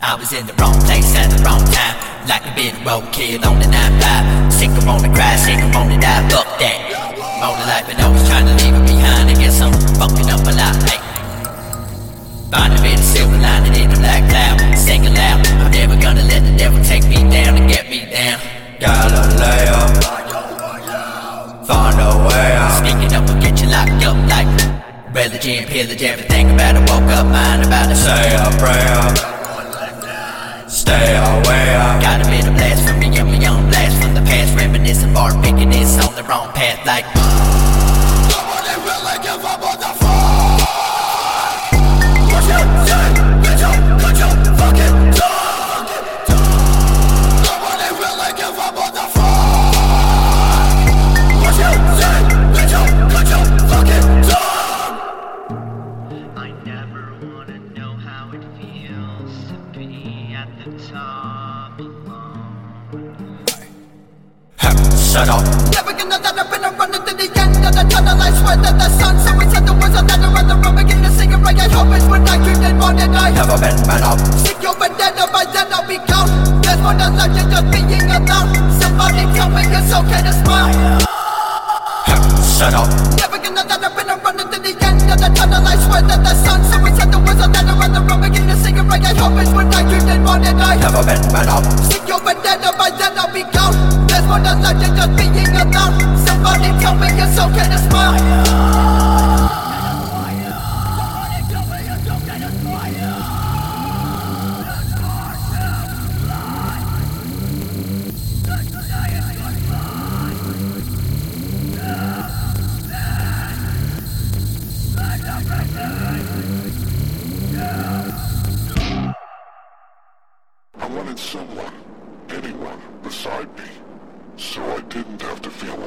I was in the wrong place at the wrong time, like a bit of roadkill on the 9-5. Sick of wanna cry, sick of wanna die, fuck that. All the life and always trying to leave it behind. I guess I'm fucking up a lot, hey. Find a bit of silver lining in the black cloud. Sing aloud, I'm never gonna let the devil take me down and get me down. Gotta lay up, find a way out. Sneaking up will get you locked up like religion, pillage, everything about it. Woke up, mind about it. Say a prayer, stay away up. Got a bit of blasphemy in my own blast from the past, reminiscing, bar picking this on the wrong path like nobody really give up on the fall. What you say, bitch, could you fucking talk? Nobody really give up on the fall. What you say, bitch, could you fucking talk? I never wanna know how it feels to be at the top alone. Shut up. Never gonna let up and I'm running to the end of the tunnel. I swear that the sun always said there was another on the road. Begin to sing it right. I hope it's when I dreamed and wanted I Never been man up. sick, you're dead, or by then I'll be gone. There's more than life than just being alone. Somebody tell me it's okay to smile. Shut up. Never gonna let up and I'm running to the end of the tunnel. I swear that the sun always said there was another on the road. Begin to sing it right. I hope it's when I dreamed and wanted I Never been man up. sick, you're dead, or by then I'll be gone. There's more than life than just being alone. Somebody tell me it's okay to smile. I wanted someone, anyone, beside me, so I didn't have to feel